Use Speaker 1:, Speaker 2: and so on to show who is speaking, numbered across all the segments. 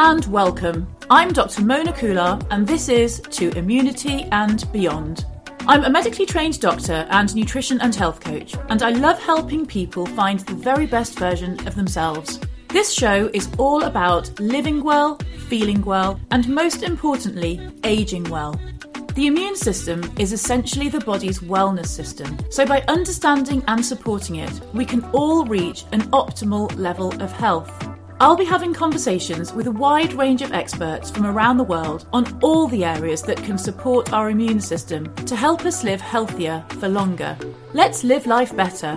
Speaker 1: and welcome. I'm Dr. Mona Kular and this is To Immunity and Beyond. I'm a medically trained doctor and nutrition and health coach, and I love helping people find the very best version of themselves. This show is all about living well, feeling well, and most importantly, aging well. The immune system is essentially the body's wellness system, so by understanding and supporting it, we can all reach an optimal level of health. I'll be having conversations with a wide range of experts from around the world on all the areas that can support our immune system to help us live healthier for longer. Let's live life better.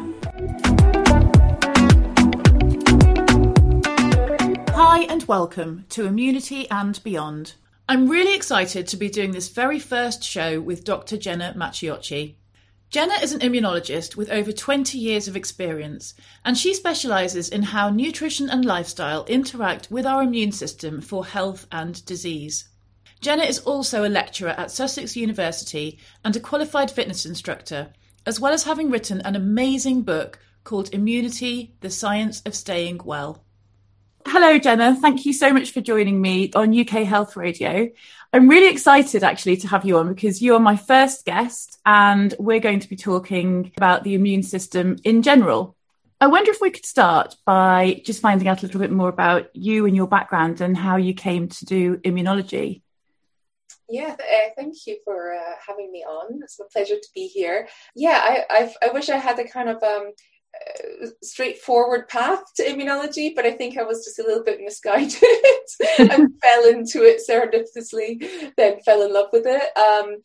Speaker 1: Hi and welcome to Immunity and Beyond. I'm really excited to be doing this very first show with Dr. Jenna Macciocchi. Jenna is an immunologist with over 20 years of experience, and she specialises in how nutrition and lifestyle interact with our immune system for health and disease. Jenna is also a lecturer at Sussex University and a qualified fitness instructor, as well as having written an amazing book called Immunity: The Science of Staying Well. Hello, Jenna. Thank you so much for joining me on UK Health Radio. I'm really excited actually to have you on because you are my first guest and we're going to be talking about the immune system in general. I wonder if we could start by just finding out a little bit more about you and your background and how you came to do immunology.
Speaker 2: Yeah, thank you for having me on. It's a pleasure to be here. Yeah, I wish I had a kind of straightforward path to immunology, but I think I was just a little bit misguided and fell into it serendipitously, then fell in love with it.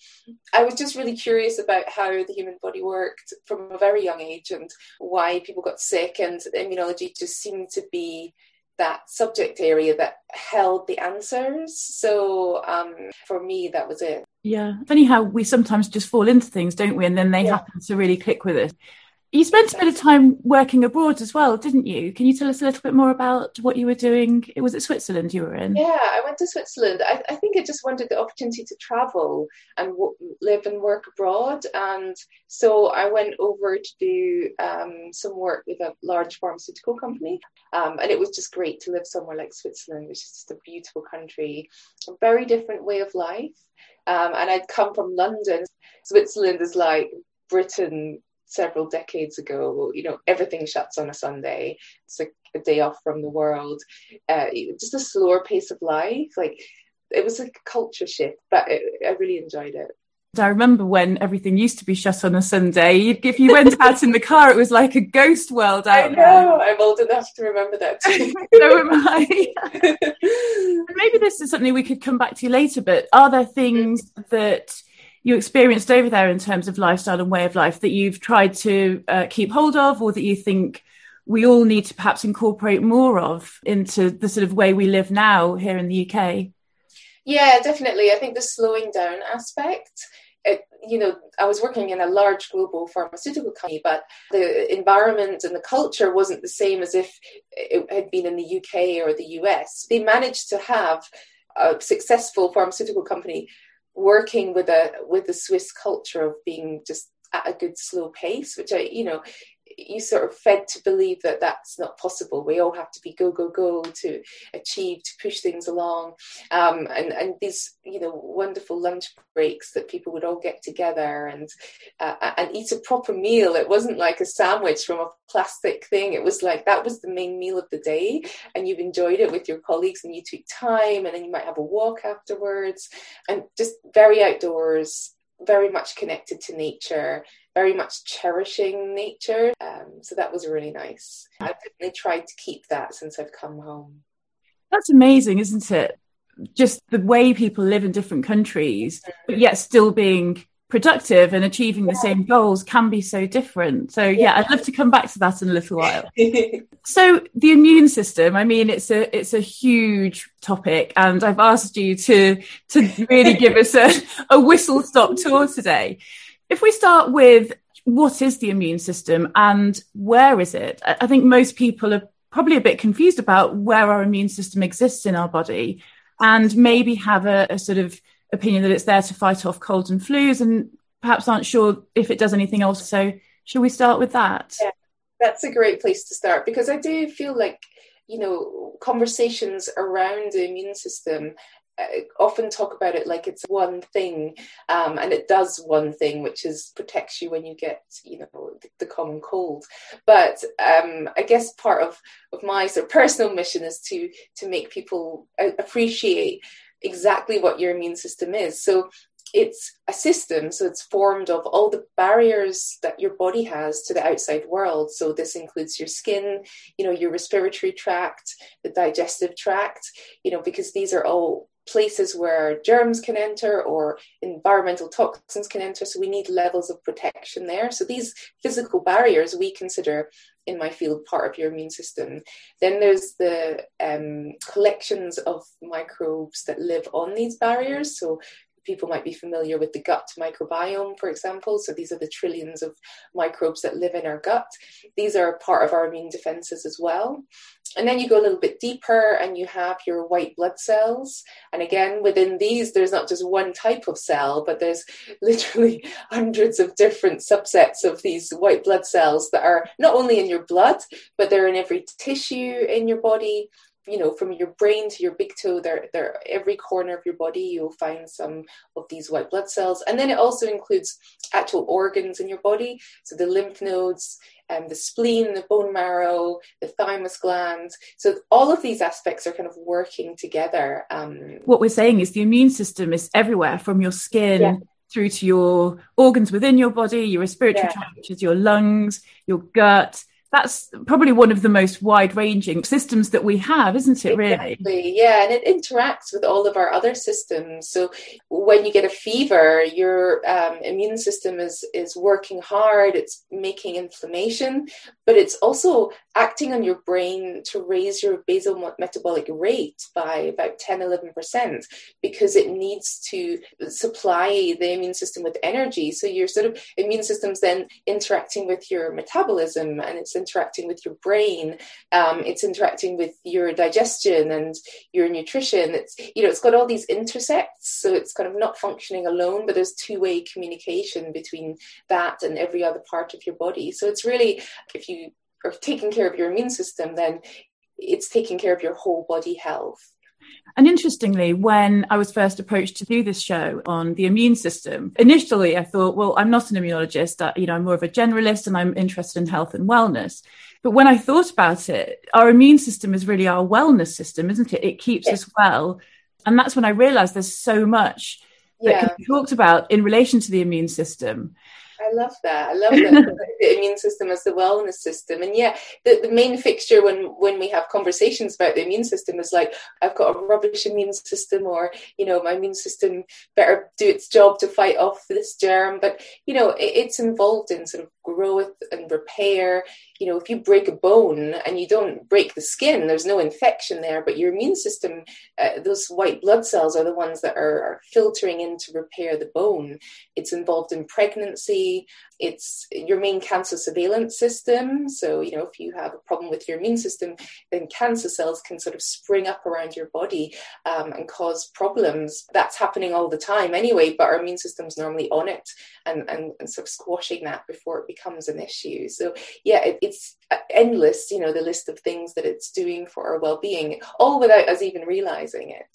Speaker 2: I was just really curious about how the human body worked from a very young age and why people got sick, and immunology just seemed to be that subject area that held the answers. So for me, that was it.
Speaker 1: Yeah, funny how we sometimes just fall into things, don't we? And then they happen to really click with us. You spent a bit of time working abroad as well, didn't you? Can you tell us a little bit more about what you were doing? Was it Switzerland you were in?
Speaker 2: Yeah, I went to Switzerland. I think I just wanted the opportunity to travel and live and work abroad. And so I went over to do some work with a large pharmaceutical company. And it was just great to live somewhere like Switzerland, which is just a beautiful country, a very different way of life. And I'd come from London. Switzerland is like Britain several decades ago. You know, everything shuts on a Sunday. It's like a day off from the world. Just a slower pace of life. Like, it was like a culture shift, but I really enjoyed it.
Speaker 1: I remember when everything used to be shut on a Sunday. If you went out in the car, it was like a ghost world out there.
Speaker 2: I know, I'm old enough to remember that too.
Speaker 1: So am I. Maybe this is something we could come back to later, but are there things that you experienced over there in terms of lifestyle and way of life that you've tried to keep hold of, or that you think we all need to perhaps incorporate more of into the sort of way we live now here in the UK?
Speaker 2: Yeah, definitely. I think the slowing down aspect, I was working in a large global pharmaceutical company, but the environment and the culture wasn't the same as if it had been in the UK or the US. They managed to have a successful pharmaceutical company working with the Swiss culture of being just at a good slow pace, which you sort of fed to believe that that's not possible. We all have to be go to achieve, to push things along, and these wonderful lunch breaks that people would all get together and eat a proper meal. It wasn't like a sandwich from a plastic thing. It was like that was the main meal of the day, and you've enjoyed it with your colleagues, and you took time, and then you might have a walk afterwards, and just very outdoors, very much connected to nature, very much cherishing nature. So that was really nice. I've definitely tried to keep that since I've come home.
Speaker 1: That's amazing, isn't it? Just the way people live in different countries, but yet still being productive and achieving the same goals can be so different. So I'd love to come back to that in a little while. So the immune system, I mean, it's a huge topic, and I've asked you to really give us a whistle-stop tour today. If we start with what is the immune system and where is it? I think most people are probably a bit confused about where our immune system exists in our body, and maybe have a sort of opinion that it's there to fight off colds and flus, and perhaps aren't sure if it does anything else. So shall we start with that?
Speaker 2: Yeah, that's a great place to start, because I do feel like conversations around the immune system often talk about it like it's one thing, and it does one thing, which is protects you when you get, the common cold. But I guess part of my sort of personal mission is to make people appreciate exactly what your immune system is. So it's a system, so it's formed of all the barriers that your body has to the outside world. So this includes your skin, your respiratory tract, the digestive tract, because these are all places where germs can enter or environmental toxins can enter. So we need levels of protection there. So these physical barriers we consider in my field part of your immune system. Then there's the collections of microbes that live on these barriers. So people might be familiar with the gut microbiome, for example. So these are the trillions of microbes that live in our gut. These are part of our immune defenses as well. And then you go a little bit deeper and you have your white blood cells. And again, within these, there's not just one type of cell, but there's literally hundreds of different subsets of these white blood cells that are not only in your blood, but they're in every tissue in your body. From your brain to your big toe, they're every corner of your body, you'll find some of these white blood cells. And then it also includes actual organs in your body. So the lymph nodes, the spleen, the bone marrow, the thymus gland. So all of these aspects are kind of working together.
Speaker 1: What we're saying is the immune system is everywhere, from your skin through to your organs within your body, your respiratory tract, which is your lungs, your gut. That's probably one of the most wide-ranging systems that we have, isn't it, really?
Speaker 2: Exactly, yeah, and it interacts with all of our other systems. So when you get a fever, your immune system is working hard, it's making inflammation, but it's also acting on your brain to raise your basal metabolic rate by about 10-11%, because it needs to supply the immune system with energy. So your sort of immune system's then interacting with your metabolism, and it's interacting with your brain, it's interacting with your digestion and your nutrition. It's got all these intersects, so it's kind of not functioning alone, but there's two-way communication between that and every other part of your body. So it's really, if you are taking care of your immune system, then it's taking care of your whole body health.
Speaker 1: And interestingly, when I was first approached to do this show on the immune system, initially I thought, well, I'm not an immunologist, I'm more of a generalist and I'm interested in health and wellness. But when I thought about it, our immune system is really our wellness system, isn't it? It keeps us well. And that's when I realized there's so much that can be talked about in relation to the immune system.
Speaker 2: I love that. The immune system as the wellness system. And the main fixture when we have conversations about the immune system is like, I've got a rubbish immune system, or, my immune system better do its job to fight off this germ. But, it's involved in sort of growth and repair. If you break a bone and you don't break the skin, there's no infection there, but your immune system, those white blood cells are the ones that are filtering in to repair the bone. It's involved in pregnancy. It's your main cancer surveillance system. So, if you have a problem with your immune system, then cancer cells can sort of spring up around your body and cause problems. That's happening all the time anyway, but our immune system's normally on it and sort of squashing that before it becomes an issue. So, it's endless, the list of things that it's doing for our well-being, all without us even realizing it.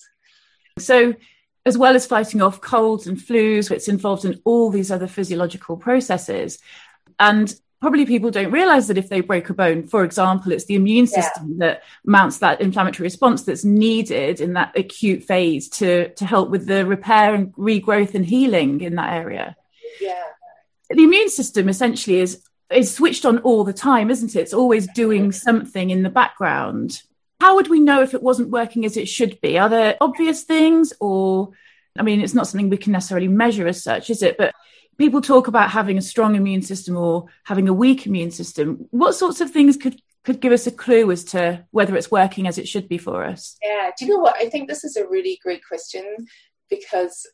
Speaker 1: So, as well as fighting off colds and flus, it's involved in all these other physiological processes. And probably people don't realize that if they break a bone, for example, it's the immune system that mounts that inflammatory response that's needed in that acute phase to help with the repair and regrowth and healing in that area.
Speaker 2: Yeah.
Speaker 1: The immune system essentially is switched on all the time, isn't it? It's always doing something in the background. How would we know if it wasn't working as it should be? Are there obvious things, or, it's not something we can necessarily measure as such, is it? But people talk about having a strong immune system or having a weak immune system. What sorts of things could give us a clue as to whether it's working as it should be for us?
Speaker 2: Yeah, do you know what? I think this is a really great question, because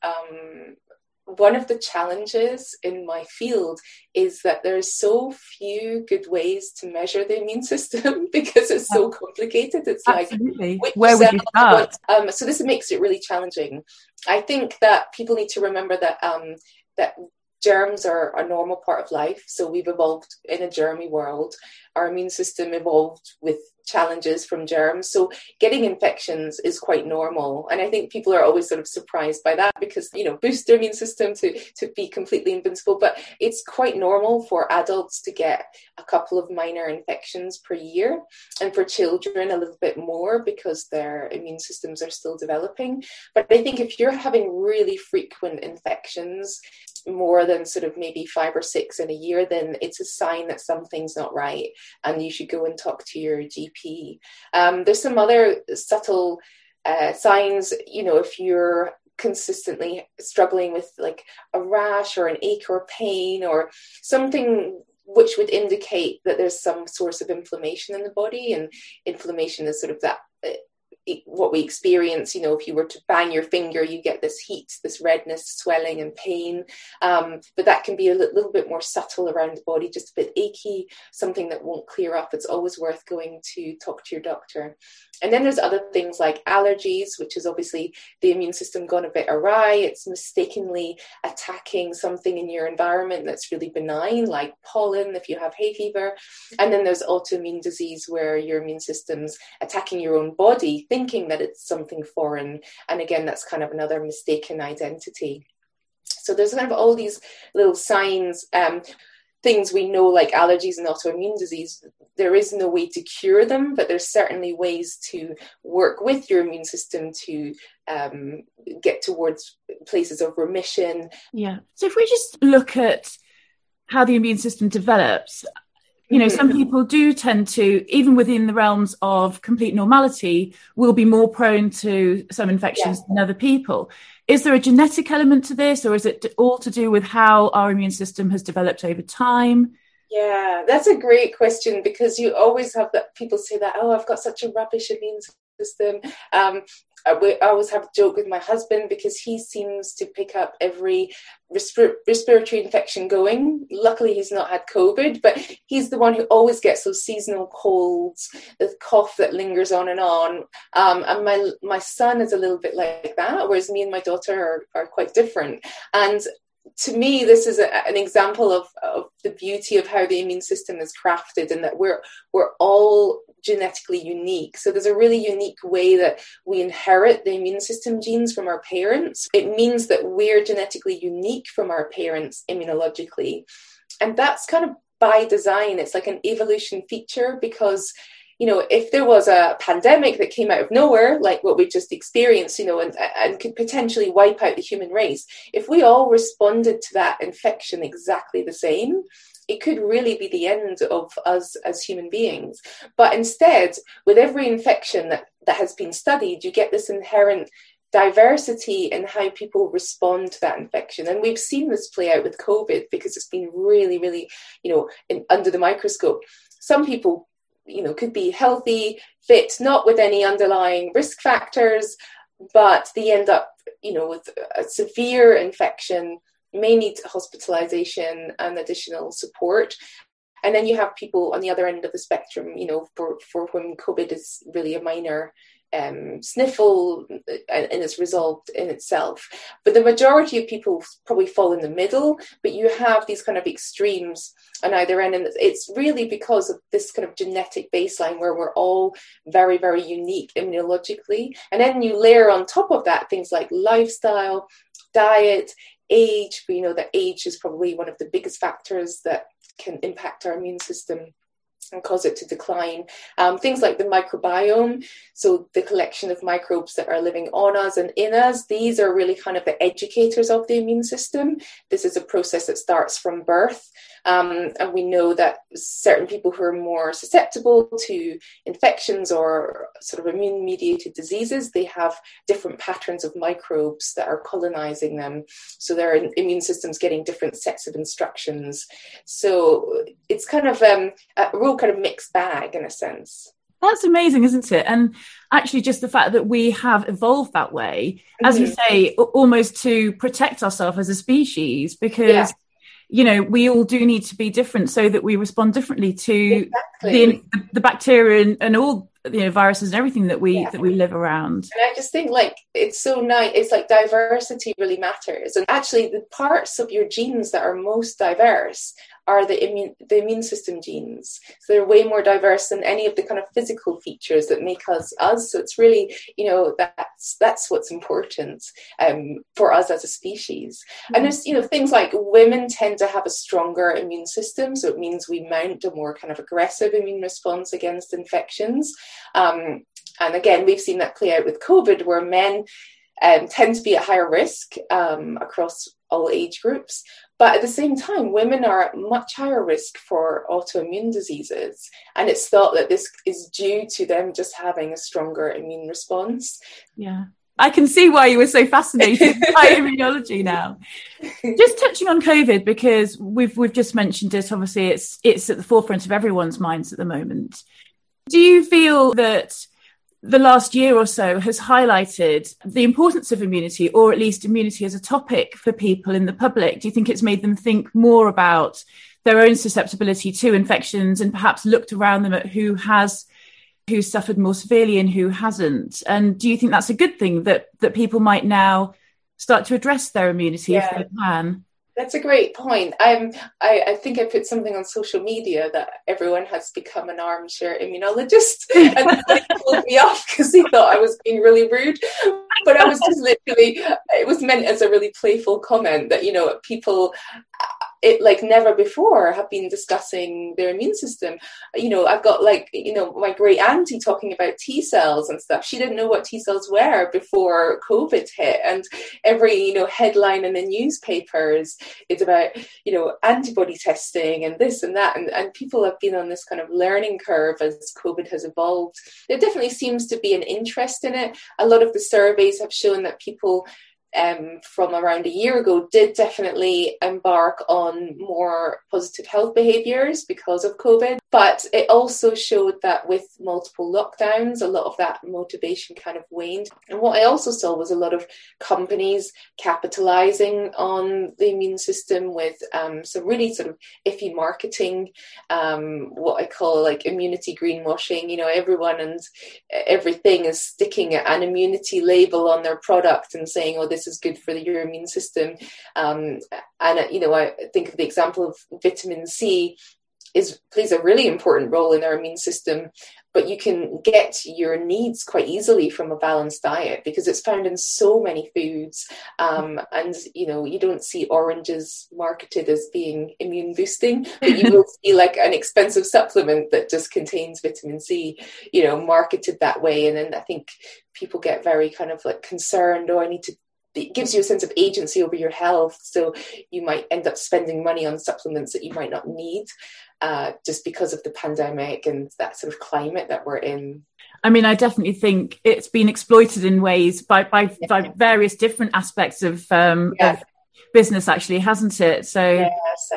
Speaker 2: one of the challenges in my field is that there's so few good ways to measure the immune system because it's so complicated. It's
Speaker 1: Absolutely. Like, where would you start?
Speaker 2: So this makes it really challenging. I think that people need to remember that germs are a normal part of life. So we've evolved in a germy world. Our immune system evolved with challenges from germs. So getting infections is quite normal. And I think people are always sort of surprised by that because, boost their immune system to be completely invincible. But it's quite normal for adults to get a couple of minor infections per year, and for children a little bit more because their immune systems are still developing. But I think if you're having really frequent infections, more than sort of maybe 5 or 6 in a year, then it's a sign that something's not right and you should go and talk to your GP. There's some other subtle signs, if you're consistently struggling with like a rash or an ache or pain or something which would indicate that there's some source of inflammation in the body. And inflammation is sort of that what we experience, if you were to bang your finger, you get this heat, this redness, swelling and pain. But that can be a little bit more subtle around the body, just a bit achy, something that won't clear up. It's always worth going to talk to your doctor. And then there's other things like allergies, which is obviously the immune system gone a bit awry. It's mistakenly attacking something in your environment that's really benign, like pollen if you have hay fever. And then there's autoimmune disease where your immune system's attacking your own body, thinking that it's something foreign. And again, that's kind of another mistaken identity. So there's kind of all these little signs, things we know like allergies and autoimmune disease. There is no way to cure them, but there's certainly ways to work with your immune system to get towards places of remission.
Speaker 1: Yeah. So if we just look at how the immune system develops, some people do tend to, even within the realms of complete normality, will be more prone to some infections than other people. Is there a genetic element to this, or is it all to do with how our immune system has developed over time?
Speaker 2: Yeah, that's a great question, because you always have that people say that, I've got such a rubbish immune system. I always have a joke with my husband because he seems to pick up every respiratory infection going. Luckily, he's not had COVID, but he's the one who always gets those seasonal colds, the cough that lingers on. And my son is a little bit like that, whereas me and my daughter are quite different. And to me, this is an example of the beauty of how the immune system is crafted, and that we're all genetically unique. So there's a really unique way that we inherit the immune system genes from our parents. It means that we're genetically unique from our parents immunologically. And that's kind of by design. It's like an evolution feature, because if there was a pandemic that came out of nowhere, like what we just experienced, and could potentially wipe out the human race, if we all responded to that infection exactly the same, it could really be the end of us as human beings. But instead, with every infection that has been studied, you get this inherent diversity in how people respond to that infection. And we've seen this play out with COVID, because it's been really, really, under the microscope. Some people could be healthy, fit, not with any underlying risk factors, but they end up, with a severe infection, may need hospitalization and additional support. And then you have people on the other end of the spectrum, for whom COVID is really a minor sniffle and it's resolved in itself. But the majority of people probably fall in the middle, but you have these kind of extremes on either end, and it's really because of this kind of genetic baseline where we're all very, very unique immunologically. And then you layer on top of that things like lifestyle, diet, age. We know that age is probably one of the biggest factors that can impact our immune system and cause it to decline. Things like the microbiome, so the collection of microbes that are living on us and in us, these are really kind of the educators of the immune system. This is a process that starts from birth. And we know that certain people who are more susceptible to infections or sort of immune-mediated diseases, they have different patterns of microbes that are colonizing them. So their immune system's getting different sets of instructions. So it's kind of a real kind of mixed bag in a sense.
Speaker 1: That's amazing, isn't it? And actually just the fact that we have evolved that way, as you say, almost to protect ourselves as a species, because we all do need to be different so that we respond differently to the bacteria and all viruses and everything that we live around.
Speaker 2: And I just think it's so nice. It's like diversity really matters, and actually the parts of your genes that are most diverse are the immune system genes. So they're way more diverse than any of the kind of physical features that make us us. So it's really, that's what's important for us as a species. Mm-hmm. And there's, things like women tend to have a stronger immune system. So it means we mount a more kind of aggressive immune response against infections. And again, we've seen that play out with COVID, where men tend to be at higher risk across all age groups. But at the same time, women are at much higher risk for autoimmune diseases. And it's thought that this is due to them just having a stronger immune response.
Speaker 1: Yeah. I can see why you were so fascinated by immunology now. Just touching on COVID, because we've just mentioned it, obviously it's at the forefront of everyone's minds at the moment. Do you feel that the last year or so has highlighted the importance of immunity, or at least immunity as a topic for people in the public? Do you think it's made them think more about their own susceptibility to infections and perhaps looked around them at who suffered more severely and who hasn't? And do you think that's a good thing, that people might now start to address their immunity if they can?
Speaker 2: That's a great point. I think I put something on social media that everyone has become an armchair immunologist, and they pulled me off because they thought I was being really rude. But I was just literally, it was meant as a really playful comment that, people, never before have been discussing their immune system. I've got my great auntie talking about T cells and stuff. She didn't know what T cells were before COVID hit, and every headline in the newspapers is about antibody testing and this and that, and people have been on this kind of learning curve as COVID has evolved. There definitely seems to be an interest in it. A lot of the surveys have shown that people from around a year ago did definitely embark on more positive health behaviours because of COVID. But it also showed that with multiple lockdowns, a lot of that motivation kind of waned. And what I also saw was a lot of companies capitalising on the immune system with some really sort of iffy marketing, what I call immunity greenwashing. Everyone and everything is sticking an immunity label on their product and saying, oh, this is good for your immune system. I think of the example of vitamin C plays a really important role in our immune system, but you can get your needs quite easily from a balanced diet because it's found in so many foods. And you don't see oranges marketed as being immune boosting, but you will see an expensive supplement that just contains vitamin C, marketed that way. And then I think people get very kind of concerned, it gives you a sense of agency over your health. So you might end up spending money on supplements that you might not need just because of the pandemic and that sort of climate that we're in.
Speaker 1: I mean, I definitely think it's been exploited in ways by various different aspects of business, actually, hasn't it? So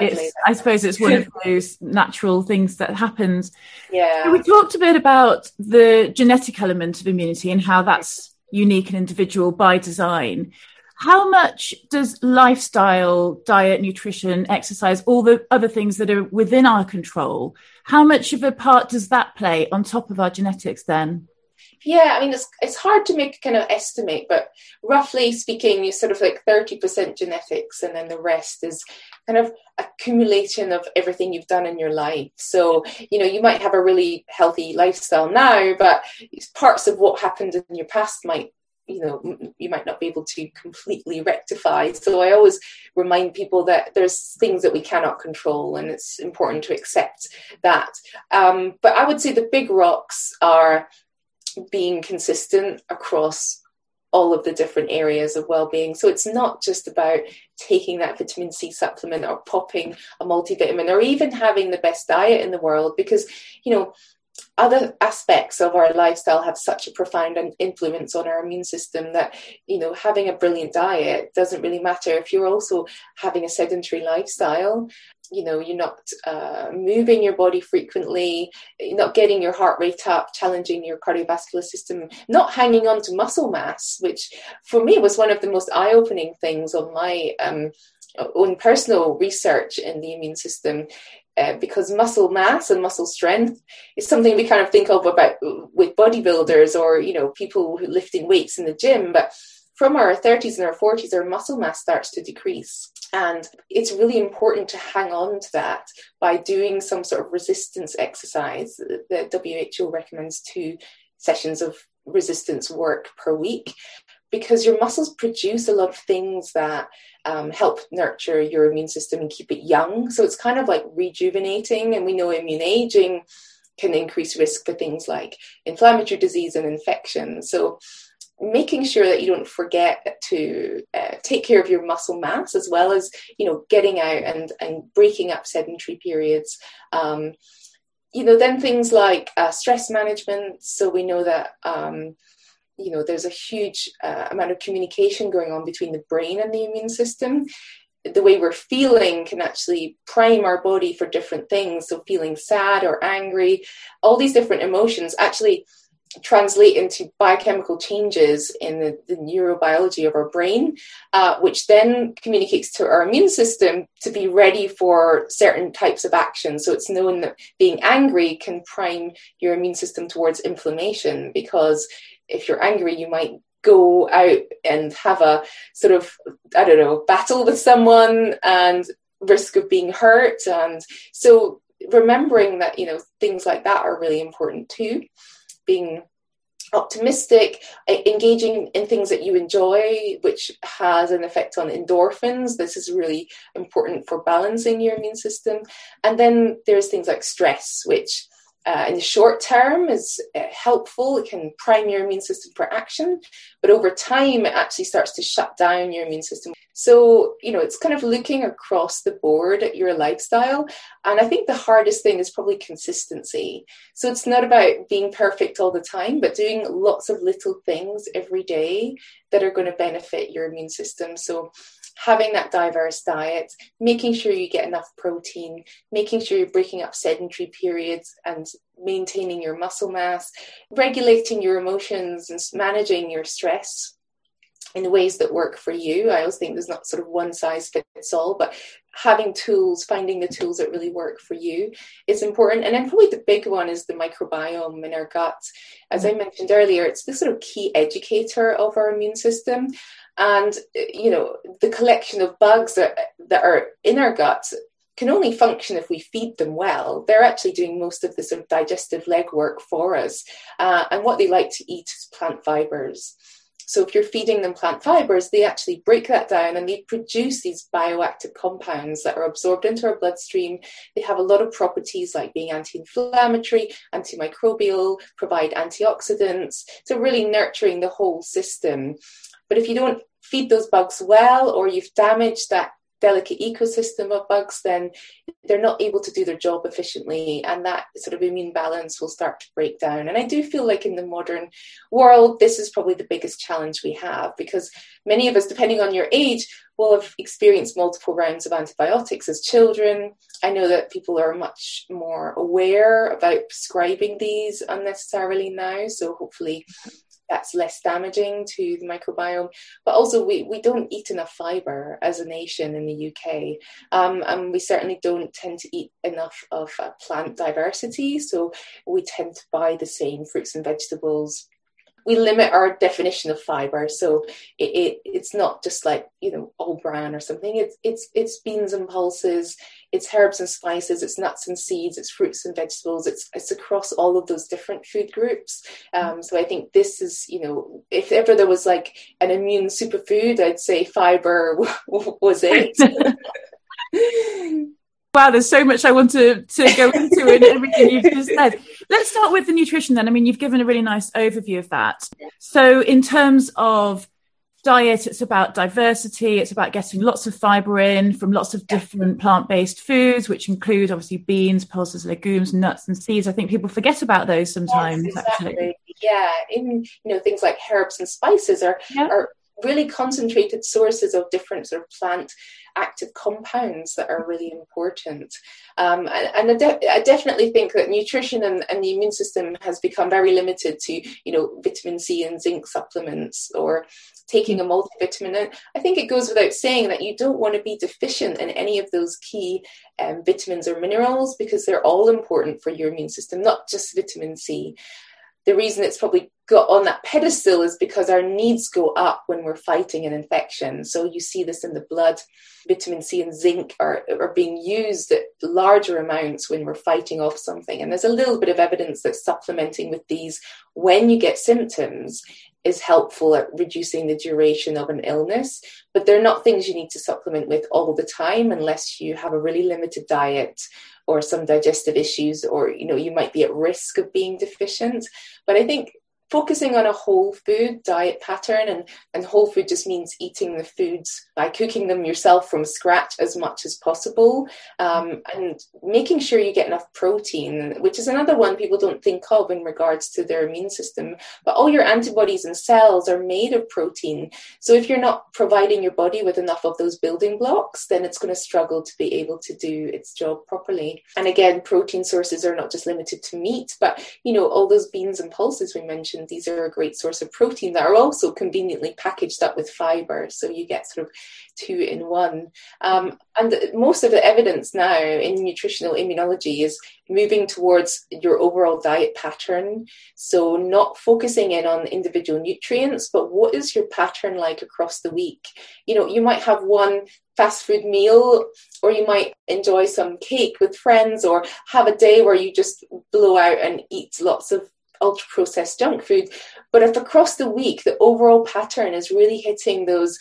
Speaker 1: I suppose it's one of those natural things that happens.
Speaker 2: Yeah.
Speaker 1: So we talked a bit about the genetic element of immunity and how that's unique and individual by design. How much does lifestyle, diet, nutrition, exercise, all the other things that are within our control, how much of a part does that play on top of our genetics then?
Speaker 2: Yeah, I mean, it's hard to make a kind of estimate, but roughly speaking, you're sort of 30% genetics, and then the rest is kind of accumulation of everything you've done in your life. So, you might have a really healthy lifestyle now, but parts of what happened in your past might, you might not be able to completely rectify. So I always remind people that there's things that we cannot control, and it's important to accept that. But I would say the big rocks are being consistent across all of the different areas of well-being. So it's not just about taking that vitamin C supplement or popping a multivitamin or even having the best diet in the world, because, other aspects of our lifestyle have such a profound influence on our immune system that, having a brilliant diet doesn't really matter if you're also having a sedentary lifestyle. You're not moving your body frequently, you're not getting your heart rate up, challenging your cardiovascular system, not hanging on to muscle mass, which for me was one of the most eye-opening things on my own personal research in the immune system, because muscle mass and muscle strength is something we kind of think of about with bodybuilders or, you know, people who lifting weights in the gym. But from our 30s and our 40s, our muscle mass starts to decrease. And it's really important to hang on to that by doing some sort of resistance exercise. The WHO recommends 2 sessions of resistance work per week, because your muscles produce a lot of things that help nurture your immune system and keep it young. So it's kind of like rejuvenating. And we know immune aging can increase risk for things like inflammatory disease and infection. So making sure that you don't forget to take care of your muscle mass, as well as, you know, getting out and breaking up sedentary periods. You know, then things like stress management. So we know that, you know, there's a huge amount of communication going on between the brain and the immune system. The way we're feeling can actually prime our body for different things. So feeling sad or angry, all these different emotions actually translate into biochemical changes in the neurobiology of our brain, which then communicates to our immune system to be ready for certain types of action. So it's known that being angry can prime your immune system towards inflammation, because if you're angry, you might go out and have a sort of, I don't know, battle with someone and risk of being hurt. And so remembering that, you know, things like that are really important too. Being optimistic, engaging in things that you enjoy, which has an effect on endorphins. This is really important for balancing your immune system. And then there's things like stress, which in the short term is helpful. It can prime your immune system for action, but over time it actually starts to shut down your immune system. So, you know, it's kind of looking across the board at your lifestyle. And I think the hardest thing is probably consistency. So it's not about being perfect all the time, but doing lots of little things every day that are going to benefit your immune system. So having that diverse diet, making sure you get enough protein, making sure you're breaking up sedentary periods and maintaining your muscle mass, regulating your emotions and managing your stress in ways that work for you. I always think there's not sort of one size fits all, but having tools, finding the tools that really work for you is important. And then probably the big one is the microbiome in our gut. As I mentioned earlier, it's the sort of key educator of our immune system. And, you know, the collection of bugs that are in our guts can only function if we feed them well. They're actually doing most of the sort of digestive legwork for us. And what they like to eat is plant fibers. So if you're feeding them plant fibers, they actually break that down and they produce these bioactive compounds that are absorbed into our bloodstream. They have a lot of properties like being anti-inflammatory, antimicrobial, provide antioxidants, so really nurturing the whole system. But if you don't feed those bugs well, or you've damaged that delicate ecosystem of bugs, then they're not able to do their job efficiently, and that sort of immune balance will start to break down. And I do feel like in the modern world, this is probably the biggest challenge we have, because many of us, depending on your age, will have experienced multiple rounds of antibiotics as children. I know that people are much more aware about prescribing these unnecessarily now, so hopefully that's less damaging to the microbiome. But also we don't eat enough fibre as a nation in the UK. And we certainly don't tend to eat enough of plant diversity. So we tend to buy the same fruits and vegetables. We limit our definition of fibre. So it's not just like, you know, all bran or something. It's beans and pulses, it's herbs and spices, it's nuts and seeds, it's fruits and vegetables. It's across all of those different food groups. So I think this is, you know, if ever there was like an immune superfood, I'd say fibre was it.
Speaker 1: Wow, there's so much I want to go into in everything you've just said. Let's start with the nutrition then. I mean, you've given a really nice overview of that. So in terms of diet, it's about diversity. It's about getting lots of fibre in from lots of different plant-based foods, which include obviously beans, pulses, legumes, nuts and seeds. I think people forget about those sometimes.
Speaker 2: Yes, exactly.
Speaker 1: Actually.
Speaker 2: Yeah, in, you know, things like herbs and spices are really concentrated sources of different sort of plant active compounds that are really important. And I definitely think that nutrition and the immune system has become very limited to, vitamin C and zinc supplements or taking a multivitamin. And I think it goes without saying that you don't want to be deficient in any of those key vitamins or minerals, because they're all important for your immune system, not just vitamin C. The reason it's probably got on that pedestal is because our needs go up when we're fighting an infection. So you see this in the blood. Vitamin C and zinc are being used at larger amounts when we're fighting off something. And there's a little bit of evidence that supplementing with these when you get symptoms is helpful at reducing the duration of an illness. But they're not things you need to supplement with all the time unless you have a really limited diet or some digestive issues, or, you might be at risk of being deficient. But I think focusing on a whole food diet pattern, and whole food just means eating the foods by cooking them yourself from scratch as much as possible, and making sure you get enough protein, which is another one people don't think of in regards to their immune system. But all your antibodies and cells are made of protein. So if you're not providing your body with enough of those building blocks, then it's going to struggle to be able to do its job properly. And again, protein sources are not just limited to meat, but, all those beans and pulses we mentioned, these are a great source of protein that are also conveniently packaged up with fiber. So you get sort of 2 in 1. And most of the evidence now in nutritional immunology is moving towards your overall diet pattern. So not focusing in on individual nutrients, but what is your pattern like across the week? You might have one fast food meal, or you might enjoy some cake with friends, or have a day where you just blow out and eat lots of ultra-processed junk food. But if across the week, the overall pattern is really hitting those,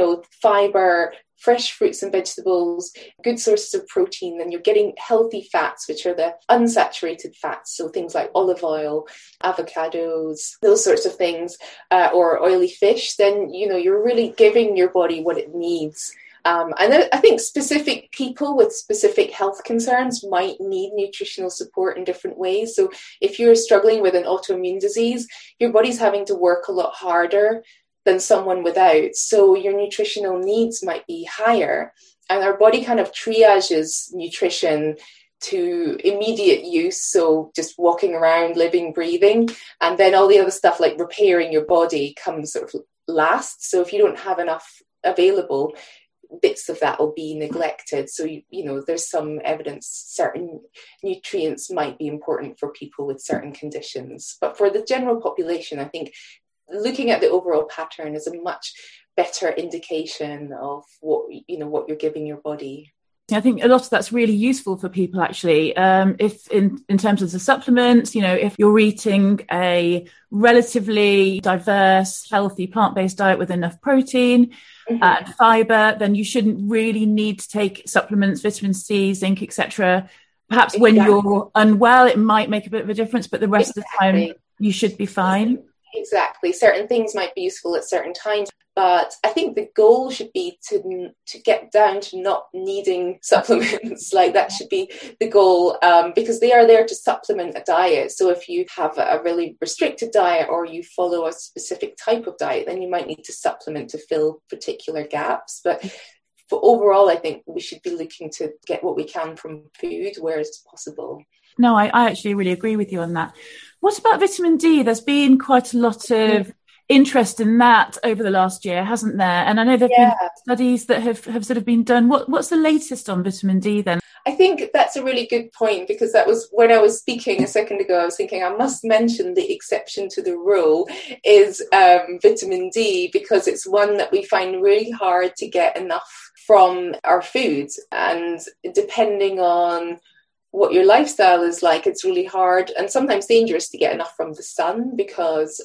Speaker 2: fiber, fresh fruits and vegetables, good sources of protein, then you're getting healthy fats, which are the unsaturated fats. So things like olive oil, avocados, those sorts of things, or oily fish, then, you're really giving your body what it needs. And I think specific people with specific health concerns might need nutritional support in different ways. So if you're struggling with an autoimmune disease, your body's having to work a lot harder than someone without. So your nutritional needs might be higher. And our body kind of triages nutrition to immediate use, so just walking around, living, breathing, and then all the other stuff like repairing your body comes sort of last. So if you don't have enough available, bits of that will be neglected. So, there's some evidence certain nutrients might be important for people with certain conditions. But for the general population, I think looking at the overall pattern is a much better indication of what you're giving your body.
Speaker 1: I think a lot of that's really useful for people, actually. If in terms of the supplements, if you're eating a relatively diverse, healthy plant-based diet with enough protein and fiber, then you shouldn't really need to take supplements, vitamin C, zinc, etc. Perhaps when you're unwell, it might make a bit of a difference, but the rest of the time, you should be fine.
Speaker 2: Exactly. Certain things might be useful at certain times. But I think the goal should be to get down to not needing supplements. Like that should be the goal, because they are there to supplement a diet. So if you have a really restricted diet or you follow a specific type of diet, then you might need to supplement to fill particular gaps. But for overall, I think we should be looking to get what we can from food where it's possible.
Speaker 1: No, I actually really agree with you on that. What about vitamin D? There's been quite a lot of interest in that over the last year, hasn't there? And I know there have been studies that have sort of been done. What's the latest on vitamin D then?
Speaker 2: I think that's a really good point, because that was when I was speaking a second ago, I was thinking I must mention the exception to the rule is vitamin D, because it's one that we find really hard to get enough from our foods. And depending on what your lifestyle is like, it's really hard and sometimes dangerous to get enough from the sun, because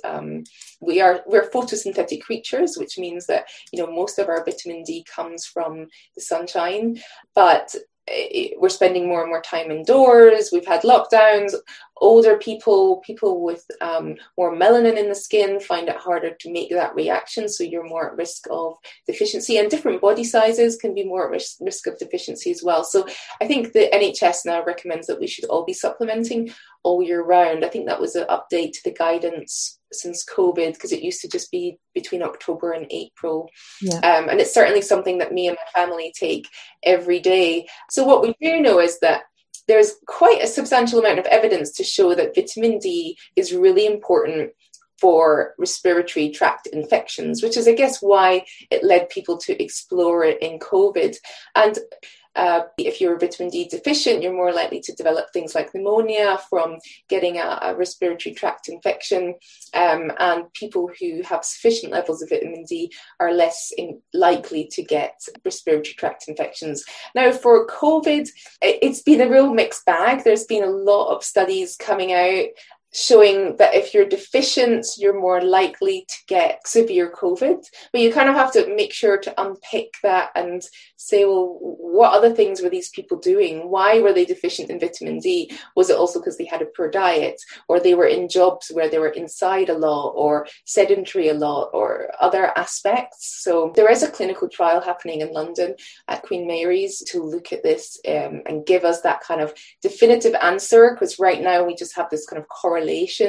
Speaker 2: we're photosynthetic creatures, which means that most of our vitamin D comes from the sunshine. But we're spending more and more time indoors. We've had lockdowns. older people with more melanin in the skin find it harder to make that reaction, so you're more at risk of deficiency, and different body sizes can be more at risk of deficiency as well. So I think the NHS now recommends that we should all be supplementing all year round. I think that was an update to the guidance since COVID, because it used to just be between October and April. And it's certainly something that me and my family take every day. So what we do know is that there's quite a substantial amount of evidence to show that vitamin D is really important for respiratory tract infections, which is, I guess, why it led people to explore it in COVID. And if you're vitamin D deficient, you're more likely to develop things like pneumonia from getting a respiratory tract infection. And people who have sufficient levels of vitamin D are less likely to get respiratory tract infections. Now, for COVID, it's been a real mixed bag. There's been a lot of studies coming out showing that if you're deficient, you're more likely to get severe COVID. But you kind of have to make sure to unpick that and say, well, what other things were these people doing? Why were they deficient in vitamin D? Was it also because they had a poor diet, or they were in jobs where they were inside a lot, or sedentary a lot, or other aspects? So there is a clinical trial happening in London at Queen Mary's to look at this and give us that kind of definitive answer, because right now we just have this kind of correlation.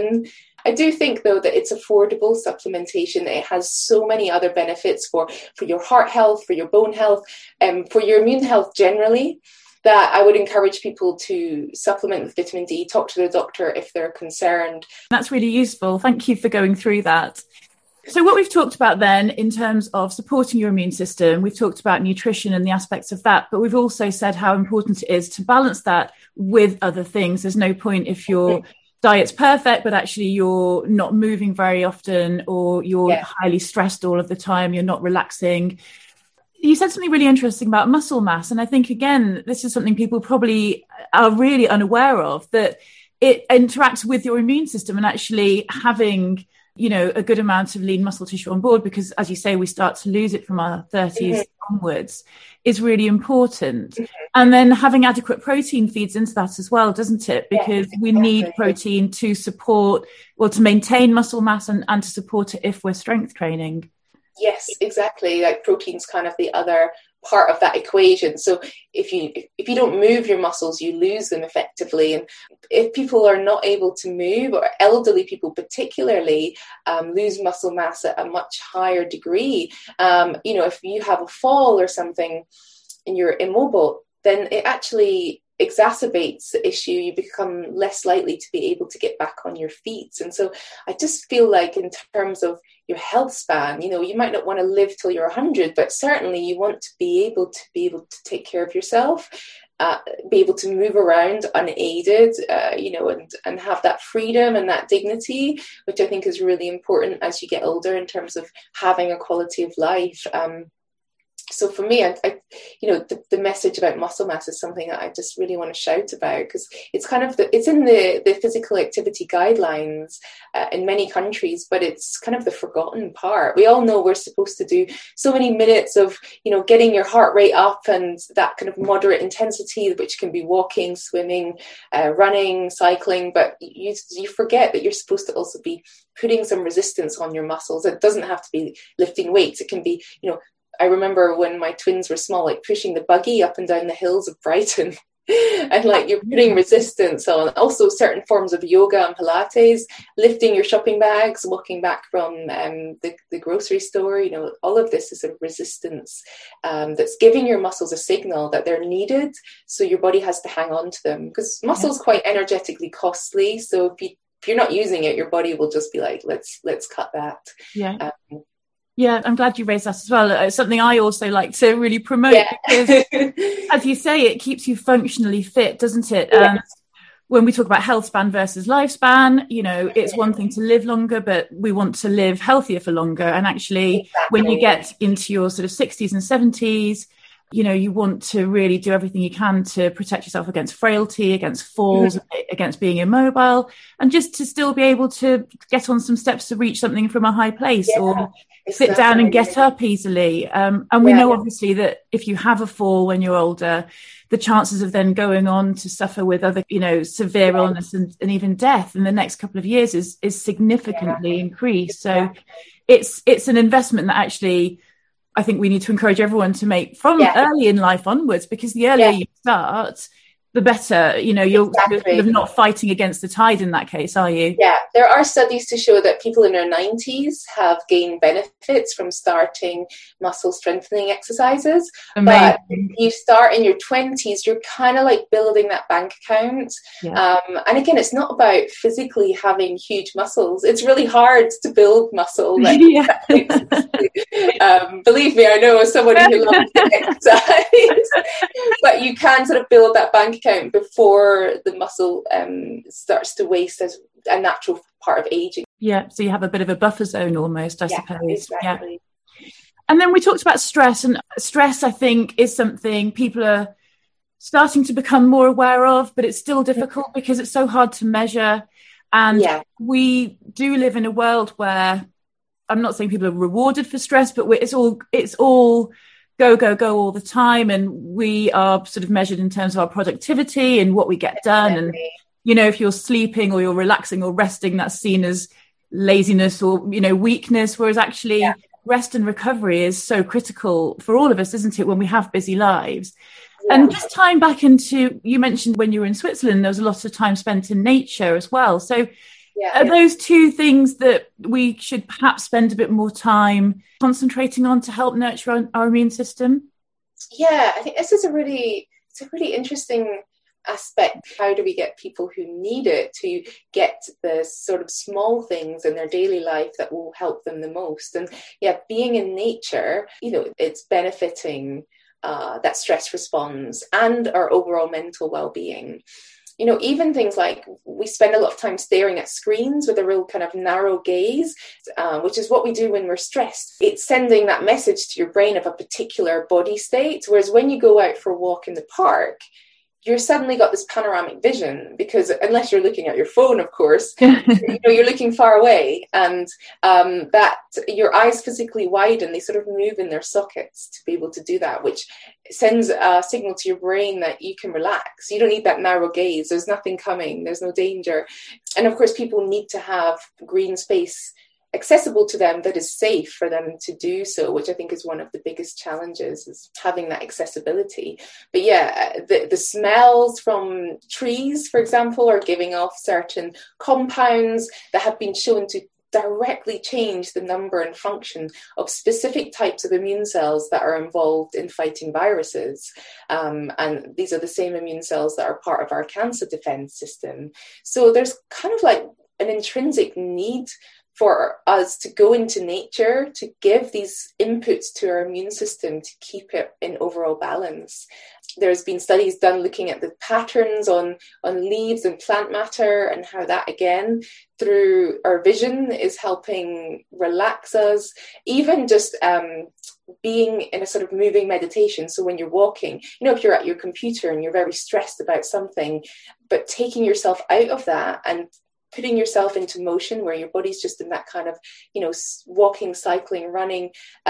Speaker 2: I do think, though, that it's affordable supplementation. It has so many other benefits for your heart health, for your bone health, and for your immune health generally, that I would encourage people to supplement with vitamin D, talk to their doctor if they're concerned.
Speaker 1: That's really useful. Thank you for going through that. So what we've talked about then in terms of supporting your immune system, we've talked about nutrition and the aspects of that, but we've also said how important it is to balance that with other things. There's no point if your diet's perfect, but actually you're not moving very often, or you're highly stressed all of the time, you're not relaxing. You said something really interesting about muscle mass. And I think, again, this is something people probably are really unaware of, that it interacts with your immune system, and actually having, you know, a good amount of lean muscle tissue on board, because, as you say, we start to lose it from our 30s onwards, is really important. And then having adequate protein feeds into that as well, doesn't it? Because we need protein to support, well, to maintain muscle mass and to support it if we're strength training.
Speaker 2: Yes, exactly. Like, protein's kind of the other part of that equation. So if you don't move your muscles, you lose them effectively. And if people are not able to move, or elderly people particularly, lose muscle mass at a much higher degree. If you have a fall or something and you're immobile, then it actually exacerbates the issue. You become less likely to be able to get back on your feet. And so I just feel like, in terms of your health span, you might not want to live till you're 100, but certainly you want to be able to take care of yourself, be able to move around unaided, and have that freedom and that dignity, which I think is really important as you get older in terms of having a quality of life. So for me, the message about muscle mass is something that I just really want to shout about, because it's kind of it's in the physical activity guidelines in many countries, but it's kind of the forgotten part. We all know we're supposed to do so many minutes of, getting your heart rate up, and that kind of moderate intensity, which can be walking, swimming, running, cycling. But you forget that you're supposed to also be putting some resistance on your muscles. It doesn't have to be lifting weights. It can be, I remember when my twins were small, like pushing the buggy up and down the hills of Brighton, and like you're putting resistance on. Also certain forms of yoga and Pilates, lifting your shopping bags, walking back from the grocery store. All of this is a resistance that's giving your muscles a signal that they're needed. So your body has to hang on to them, because muscle is quite energetically costly. So if you're not using it, your body will just be like, let's cut that.
Speaker 1: Yeah, I'm glad you raised that as well. It's something I also like to really promote, because, as you say, it keeps you functionally fit, doesn't it? And when we talk about health span versus lifespan, it's one thing to live longer, but we want to live healthier for longer. And actually, when you get into your sort of 60s and 70s, You want to really do everything you can to protect yourself against frailty, against falls, against being immobile, and just to still be able to get on some steps to reach something from a high place, or sit down and get up easily. And we know obviously that if you have a fall when you're older, the chances of then going on to suffer with other, severe illness and even death in the next couple of years is significantly increased. So it's an investment that actually I think we need to encourage everyone to make from early in life onwards, because the earlier you start, the better. You're sort of not fighting against the tide in that case, are you?
Speaker 2: Yeah, there are studies to show that people in their 90s have gained benefits from starting muscle strengthening exercises. Amazing. But if you start in your 20s, you're kind of like building that bank account. Yeah. And again, it's not about physically having huge muscles. It's really hard to build muscle. Believe me, I know as someone who loves to exercise. But you can sort of build that bank account before the muscle starts to waste as a natural part of aging.
Speaker 1: Yeah, so you have a bit of a buffer zone almost, I suppose.
Speaker 2: Exactly.
Speaker 1: Yeah. And then we talked about stress, and stress, I think, is something people are starting to become more aware of, but it's still difficult because it's so hard to measure. And we do live in a world where, I'm not saying people are rewarded for stress, but it's all go all the time, and we are sort of measured in terms of our productivity and what we get done. And if you're sleeping or you're relaxing or resting, that's seen as laziness or weakness, whereas actually rest and recovery is so critical for all of us, isn't it, when we have busy lives? And just tying back into, you mentioned when you were in Switzerland there was a lot of time spent in nature as well, so are those two things that we should perhaps spend a bit more time concentrating on to help nurture our immune system?
Speaker 2: Yeah, I think this is a really interesting aspect. How do we get people who need it to get the sort of small things in their daily life that will help them the most? And being in nature, it's benefiting that stress response and our overall mental well-being. Even things like we spend a lot of time staring at screens with a real kind of narrow gaze, which is what we do when we're stressed. It's sending that message to your brain of a particular body state. Whereas when you go out for a walk in the park, you're suddenly got this panoramic vision, because unless you're looking at your phone, of course, you're looking far away, and that your eyes physically widen. They sort of move in their sockets to be able to do that, which sends a signal to your brain that you can relax. You don't need that narrow gaze. There's nothing coming. There's no danger. And of course, people need to have green space accessible to them that is safe for them to do so, which I think is one of the biggest challenges, is having that accessibility. But the smells from trees, for example, are giving off certain compounds that have been shown to directly change the number and function of specific types of immune cells that are involved in fighting viruses. And these are the same immune cells that are part of our cancer defense system. So there's kind of like an intrinsic need for us to go into nature to give these inputs to our immune system to keep it in overall balance. There's been studies done looking at the patterns on leaves and plant matter, and how that, again, through our vision, is helping relax us. Even just being in a sort of moving meditation. So when you're walking, if you're at your computer and you're very stressed about something, but taking yourself out of that and putting yourself into motion where your body's just in that kind of, walking, cycling, running,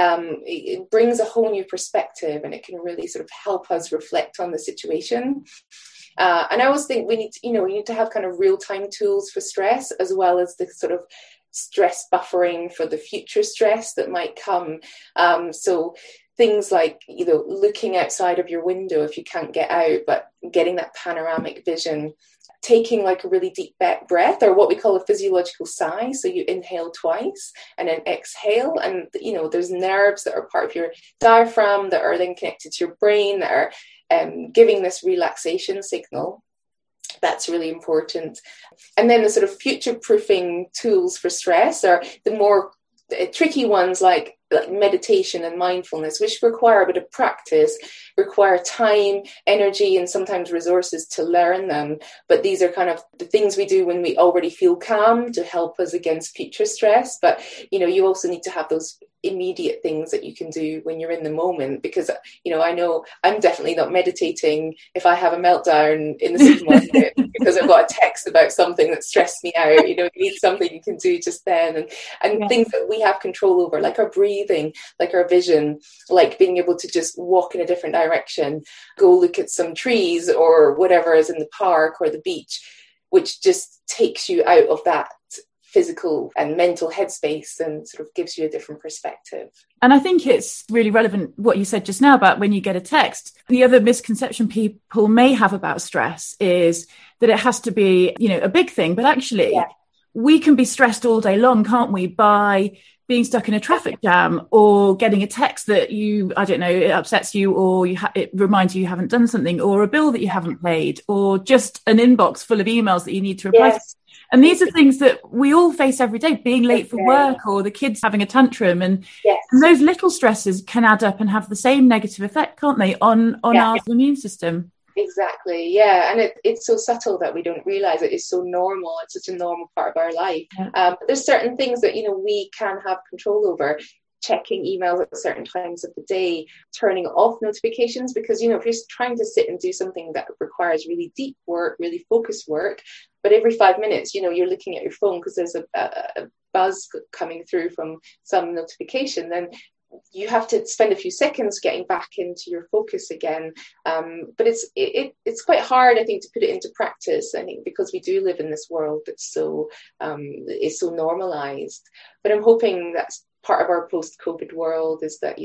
Speaker 2: it brings a whole new perspective, and it can really sort of help us reflect on the situation. And I always think we need to have kind of real-time tools for stress, as well as the sort of stress buffering for the future stress that might come. So things like, looking outside of your window if you can't get out, but getting that panoramic vision, taking like a really deep breath, or what we call a physiological sigh. So you inhale twice and then exhale. And, there's nerves that are part of your diaphragm that are then connected to your brain that are giving this relaxation signal. That's really important. And then the sort of future-proofing tools for stress are the more tricky ones, like meditation and mindfulness, which require a bit of practice, require time, energy, and sometimes resources to learn them. But these are kind of the things we do when we already feel calm to help us against future stress. But, you also need to have those immediate things that you can do when you're in the moment, because I know I'm definitely not meditating if I have a meltdown in the supermarket because I've got a text about something that stressed me out. You need something you can do just then, and things that we have control over, like our breathing, like our vision, like being able to just walk in a different direction, go look at some trees or whatever is in the park or the beach, which just takes you out of that physical and mental headspace and sort of gives you a different perspective.
Speaker 1: And I think it's really relevant what you said just now about when you get a text. The other misconception people may have about stress is that it has to be, a big thing, but actually we can be stressed all day long, can't we, by being stuck in a traffic jam or getting a text that it upsets you, or it reminds you haven't done something, or a bill that you haven't paid, or just an inbox full of emails that you need to reply to. And these are things that we all face every day, being late for work or the kids having a tantrum. And those little stresses can add up and have the same negative effect, can't they, on our immune system?
Speaker 2: Exactly, yeah. And it's so subtle that we don't realise it. It's so normal. It's such a normal part of our life. But there's certain things that, we can have control over. Checking emails at certain times of the day, turning off notifications, because, if you're trying to sit and do something that requires really deep work, really focused work, but every 5 minutes, you're looking at your phone because there's a buzz coming through from some notification, then you have to spend a few seconds getting back into your focus again. But it's quite hard, I think, to put it into practice, I think, because we do live in this world that's so normalized. But I'm hoping that's part of our post-COVID world, is that,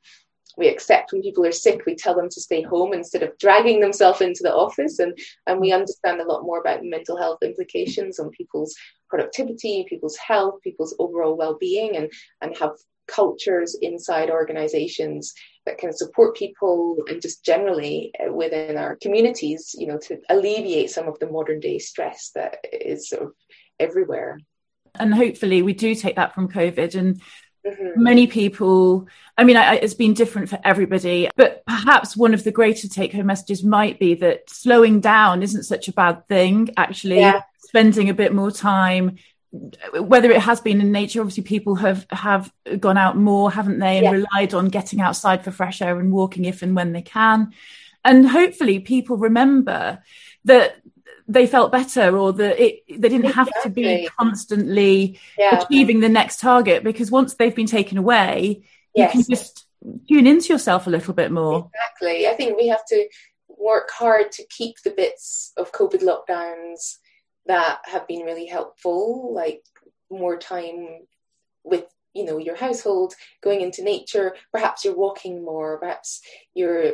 Speaker 2: we accept when people are sick, we tell them to stay home instead of dragging themselves into the office, and we understand a lot more about mental health implications on people's productivity, people's health, people's overall well-being, and have cultures inside organizations that can support people and just generally within our communities, to alleviate some of the modern day stress that is sort of everywhere.
Speaker 1: And hopefully we do take that from COVID. And many people, it's been different for everybody, but perhaps one of the greater take-home messages might be that slowing down isn't such a bad thing, actually. Spending a bit more time, whether it has been in nature, obviously people have gone out more, haven't they, and relied on getting outside for fresh air and walking if and when they can. And hopefully people remember that they felt better, or that they didn't have to be constantly achieving the next target, because once they've been taken away, you can just tune into yourself a little bit more.
Speaker 2: Exactly. I think we have to work hard to keep the bits of COVID lockdowns that have been really helpful, like more time with, your household, going into nature. Perhaps you're walking more, perhaps you're,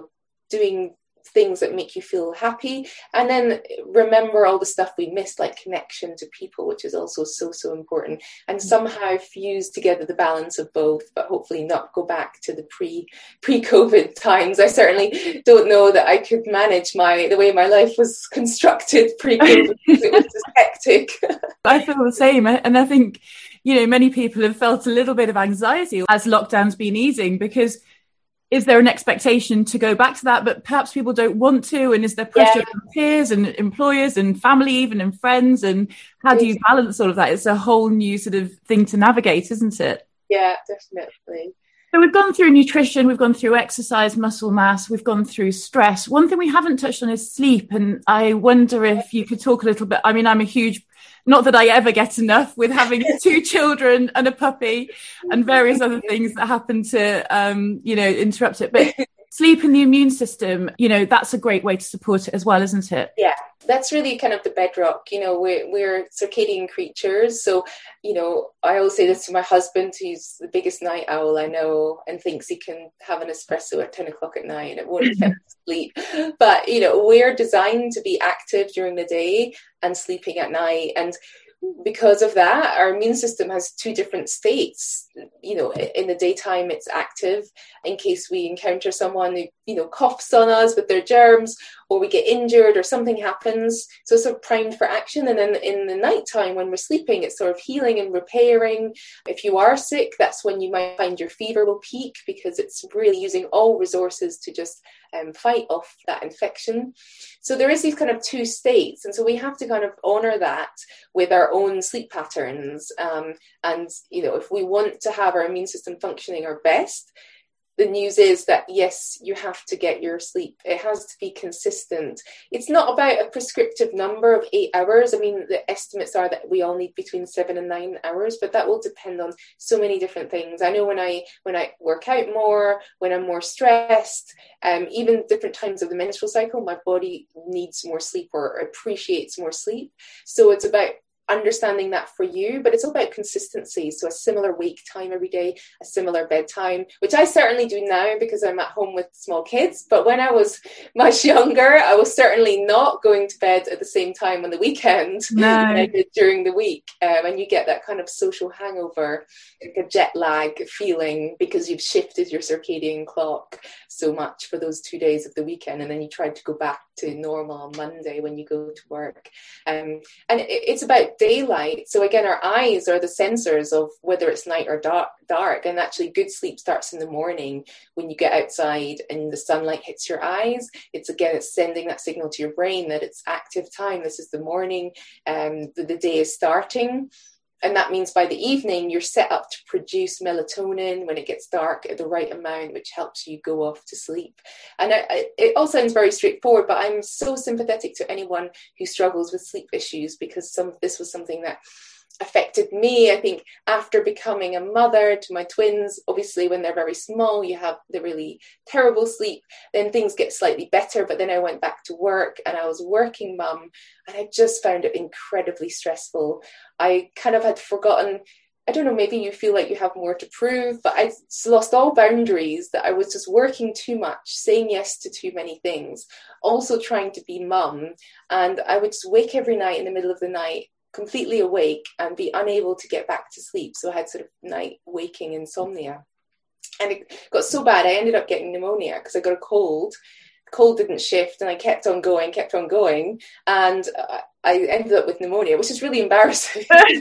Speaker 2: doing things that make you feel happy, and then remember all the stuff we missed, like connection to people, which is also so important, and somehow fuse together the balance of both, but hopefully not go back to the pre-COVID times. I certainly don't know that I could manage the way my life was constructed pre-COVID, because it was just hectic.
Speaker 1: I feel the same, and I think many people have felt a little bit of anxiety as lockdown's been easing, because is there an expectation to go back to that? But perhaps people don't want to. And is there pressure from peers and employers and family, even, and friends? And how do you balance all of that? It's a whole new sort of thing to navigate, isn't it?
Speaker 2: Yeah, definitely.
Speaker 1: So we've gone through nutrition, we've gone through exercise, muscle mass, we've gone through stress. One thing we haven't touched on is sleep. And I wonder if you could talk a little bit. I'm a huge, not that I ever get enough with having 2 children and a puppy and various other things that happen to, interrupt it. But sleep and the immune system, that's a great way to support it as well, isn't it?
Speaker 2: Yeah, that's really kind of the bedrock. We're circadian creatures. So, I always say this to my husband, who's the biggest night owl I know, and thinks he can have an espresso at 10 o'clock at night and it won't affect sleep. But, we're designed to be active during the day and sleeping at night. And because of that, our immune system has 2 different states. In the daytime, it's active in case we encounter someone who, coughs on us with their germs, or we get injured or something happens. So it's sort of primed for action. And then in the nighttime, when we're sleeping, it's sort of healing and repairing. If you are sick, that's when you might find your fever will peak, because it's really using all resources to just fight off that infection. So there is these kind of two states, and so we have to kind of honor that with our own sleep patterns. And if we want to have our immune system functioning our best, the news is that, yes, you have to get your sleep. It has to be consistent. It's not about a prescriptive number of 8 hours. I mean, the estimates are that we all need between 7 and 9 hours, but that will depend on so many different things. I know when I work out more, when I'm more stressed, even different times of the menstrual cycle, my body needs more sleep or appreciates more sleep. So it's about understanding that for you, but it's all about consistency. So a similar wake time every day, a similar bedtime, which I certainly do now because I'm at home with small kids. But when I was much younger, I was certainly not going to bed at the same time on the weekend that I did during the week. And you get that kind of social hangover, like a jet lag feeling, because you've shifted your circadian clock so much for those 2 days of the weekend, and then you try to go back to normal on Monday when you go to work. And it's about daylight. So again, our eyes are the sensors of whether it's night or dark. And actually good sleep starts in the morning when you get outside and the sunlight hits your eyes. It's sending that signal to your brain that it's active time. This is the morning, the day is starting. And that means by the evening, you're set up to produce melatonin when it gets dark at the right amount, which helps you go off to sleep. And it all sounds very straightforward, but I'm so sympathetic to anyone who struggles with sleep issues, because this was something that affected me. I think after becoming a mother to my twins, obviously when they're very small, you have the really terrible sleep, then things get slightly better. But then I went back to work and I was a working mum, and I just found it incredibly stressful. I kind of had forgotten, I don't know, maybe you feel like you have more to prove, but I lost all boundaries, that I was just working too much, saying yes to too many things, also trying to be mum. And I would just wake every night in the middle of the night, completely awake, and be unable to get back to sleep. So I had sort of night waking insomnia. And it got so bad, I ended up getting pneumonia because I got a cold. The cold didn't shift, and I kept on going. And I ended up with pneumonia, which is really embarrassing.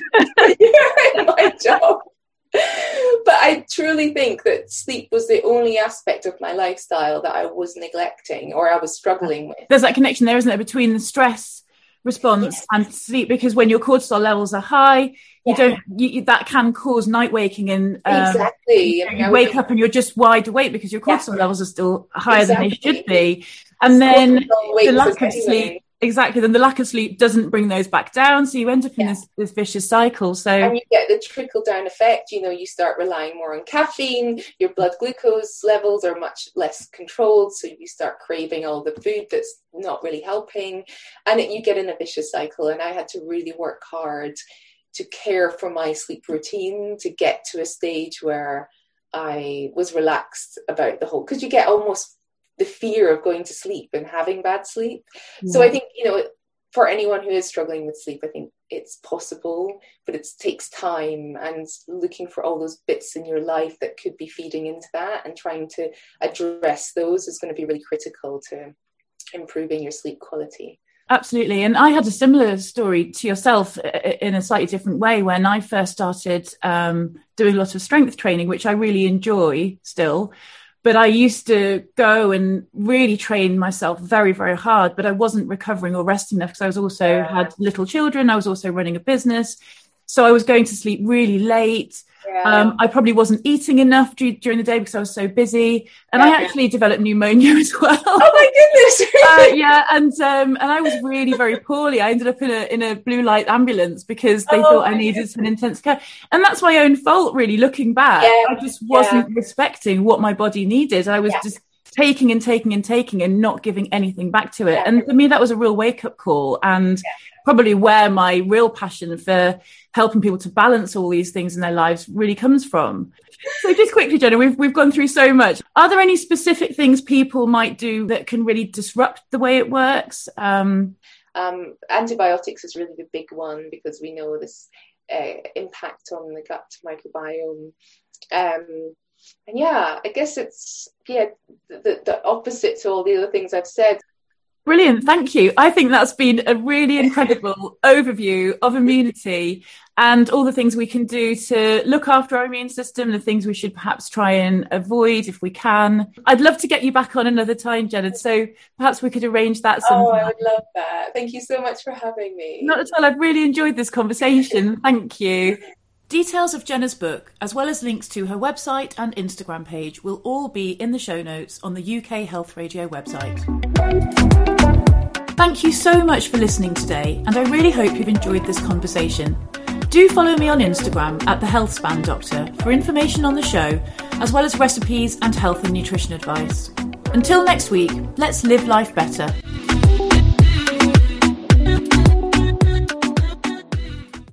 Speaker 2: My job. But I truly think that sleep was the only aspect of my lifestyle that I was neglecting or I was struggling with.
Speaker 1: There's that connection there, isn't there, between the stress response and sleep, because when your cortisol levels are high, that can cause night waking, and
Speaker 2: exactly.
Speaker 1: You wake up and you're just wide awake because your cortisol levels are still higher than they should be, and then the lack of sleep. Exactly. Then the lack of sleep doesn't bring those back down. So you end up in this vicious cycle. And
Speaker 2: you get the trickle down effect. You start relying more on caffeine. Your blood glucose levels are much less controlled. So you start craving all the food that's not really helping. And you get in a vicious cycle. And I had to really work hard to care for my sleep routine to get to a stage where I was relaxed about the whole, because you get almost the fear of going to sleep and having bad sleep. Yeah. So I think, for anyone who is struggling with sleep, I think it's possible, but it takes time, and looking for all those bits in your life that could be feeding into that and trying to address those is going to be really critical to improving your sleep quality.
Speaker 1: Absolutely. And I had a similar story to yourself in a slightly different way when I first started doing a lot of strength training, which I really enjoy still. But I used to go and really train myself very, very hard, but I wasn't recovering or resting enough because I was also had little children. I was also running a business. So I was going to sleep really late. I probably wasn't eating enough during the day because I was so busy. And I actually developed pneumonia as well.
Speaker 2: Oh my goodness.
Speaker 1: And I was really very poorly. I ended up in a blue light ambulance because they thought I needed some intense care. And that's my own fault, really, looking back. I just wasn't respecting what my body needed. I was just taking and not giving anything back to it. And for me, that was a real wake-up call, and probably where my real passion for helping people to balance all these things in their lives really comes from. So just quickly, Jenna, we've gone through so much. Are there any specific things people might do that can really disrupt the way it works?
Speaker 2: Antibiotics is really the big one, because we know this impact on the gut microbiome. And I guess it's the opposite to all the other things I've said.
Speaker 1: Brilliant, thank you. I think that's been a really incredible overview of immunity and all the things we can do to look after our immune system, the things we should perhaps try and avoid if we can. I'd love to get you back on another time, Jenna, so perhaps we could arrange that sometime.
Speaker 2: Oh, I would love that. Thank you so much for having me.
Speaker 1: Not at all. I've really enjoyed this conversation. Thank you. Details of Jenna's book, as well as links to her website and Instagram page, will all be in the show notes on the UK Health Radio website. Thank you so much for listening today, and I really hope you've enjoyed this conversation. Do follow me on Instagram at The Healthspan Doctor for information on the show, as well as recipes and health and nutrition advice. Until next week, let's live life better.